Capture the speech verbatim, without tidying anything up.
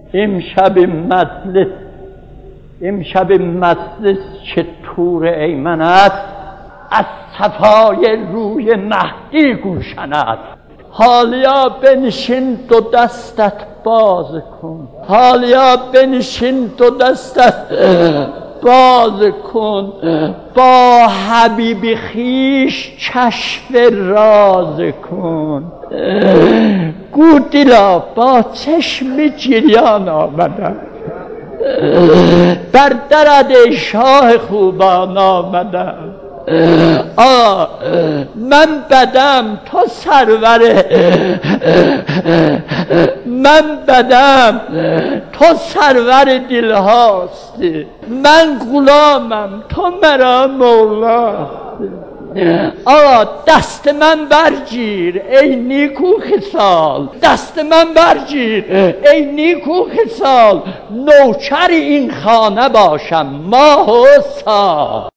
امشب مجلس امشب مجلس چه طور ایمن است، از صفای روی مهدی گوشن است. حالیا بنشین دو دستت باز کن، حالیا بنشین دو دستت باز کن، با حبیب خیش کشف راز کن. گو دلا با چشم جریان آمدم، بر درد ای شاه خوبان آمدم. آ من بدم تو سرور، من بدم تو سرور دل هاستی، من غلامم تو مرا مولاستی. آ دست من برگیر ای نیکو خصال، دست من برگیر ای نیکو خصال، نوکر این خانه باشم ماه و سال.